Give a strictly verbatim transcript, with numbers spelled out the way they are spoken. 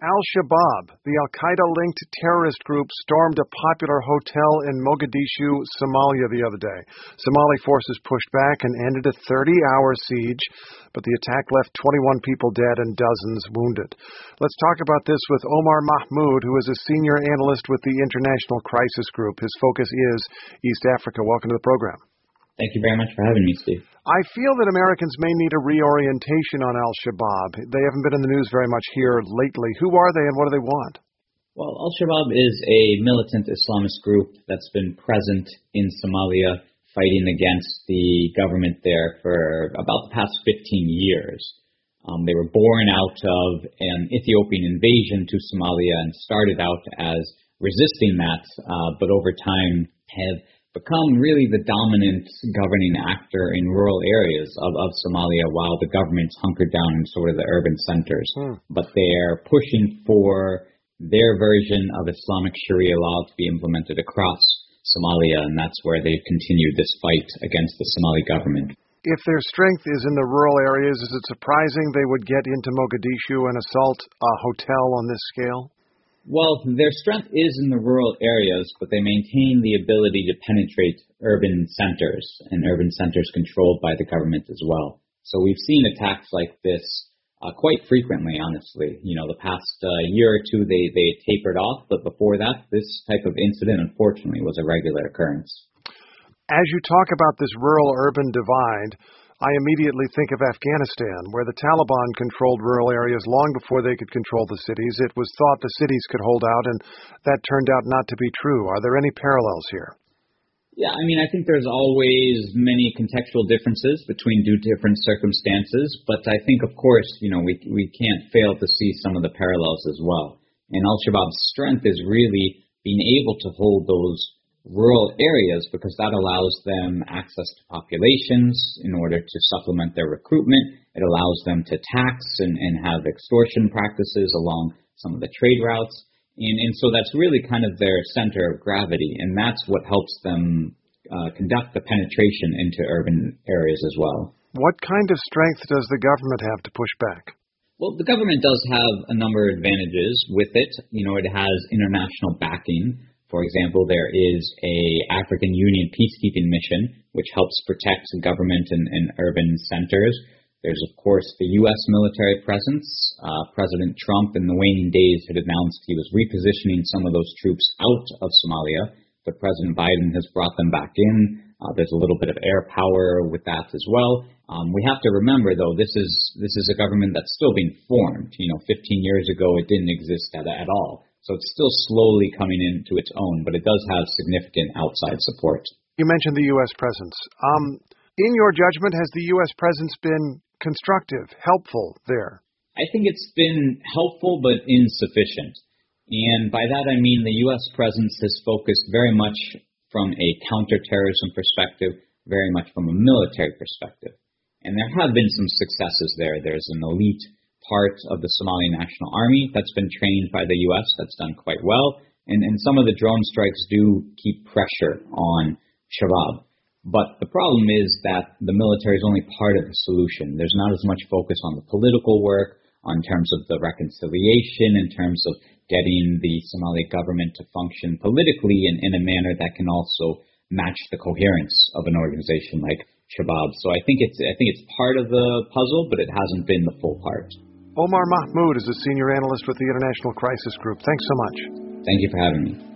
Al-Shabaab, the Al-Qaeda-linked terrorist group, stormed a popular hotel in Mogadishu, Somalia the other day. Somali forces pushed back and ended a thirty-hour siege, but the attack left twenty-one people dead and dozens wounded. Let's talk about this with Omar Mahmoud, who is a senior analyst with the International Crisis Group. His focus is East Africa. Welcome to the program. Thank you very much for having me, Steve. I feel that Americans may need a reorientation on Al-Shabaab. They haven't been in the news very much here lately. Who are they and what do they want? Well, Al-Shabaab is a militant Islamist group that's been present in Somalia, fighting against the government there for about the past fifteen years. Um, they were born out of an Ethiopian invasion to Somalia and started out as resisting that, uh, but over time have become really the dominant governing actor in rural areas of, of Somalia while the government's hunkered down in sort of the urban centers. Hmm. But they're pushing for their version of Islamic Sharia law to be implemented across Somalia, and that's where they've continued this fight against the Somali government. If their strength is in the rural areas, is it surprising they would get into Mogadishu and assault a hotel on this scale? Well, their strength is in the rural areas, but they maintain the ability to penetrate urban centers, and urban centers controlled by the government as well. So we've seen attacks like this uh, quite frequently, honestly. You know, the past uh, year or two, they, they tapered off, but before that, this type of incident, unfortunately, was a regular occurrence. As you talk about this rural-urban divide, I immediately think of Afghanistan, where the Taliban controlled rural areas long before they could control the cities. It was thought the cities could hold out, and that turned out not to be true. Are there any parallels here? Yeah, I mean, I think there's always many contextual differences between two different circumstances, but I think, of course, you know, we we can't fail to see some of the parallels as well. And Al-Shabaab's strength is really being able to hold those rural areas because that allows them access to populations in order to supplement their recruitment. It allows them to tax and, and have extortion practices along some of the trade routes. And, and so that's really kind of their center of gravity, and that's what helps them uh, conduct the penetration into urban areas as well. What kind of strength does the government have to push back? Well, the government does have a number of advantages with it. You know, it has international backing. For example, there is a African Union peacekeeping mission, which helps protect government and, and urban centers. There's, of course, the U S military presence. Uh, President Trump, in the waning days, had announced he was repositioning some of those troops out of Somalia, but President Biden has brought them back in. Uh, there's a little bit of air power with that as well. Um, we have to remember, though, this is this is a government that's still being formed. You know, fifteen years ago, it didn't exist at, at all. So it's still slowly coming into its own, but it does have significant outside support. You mentioned the U S presence. Um, in your judgment, has the U S presence been constructive, helpful there? I think it's been helpful but insufficient. And by that I mean the U S presence has focused very much from a counterterrorism perspective, very much from a military perspective. And there have been some successes there. There's an elite part of the Somali National Army that's been trained by the U S that's done quite well, and, and some of the drone strikes do keep pressure on Shabaab. But the problem is that the military is only part of the solution. There's not as much focus on the political work, on terms of the reconciliation, in terms of getting the Somali government to function politically in, in a manner that can also match the coherence of an organization like Shabaab. So I think it's I think it's part of the puzzle, but it hasn't been the full part. Omar Mahmoud is a senior analyst with the International Crisis Group. Thanks so much. Thank you for having me.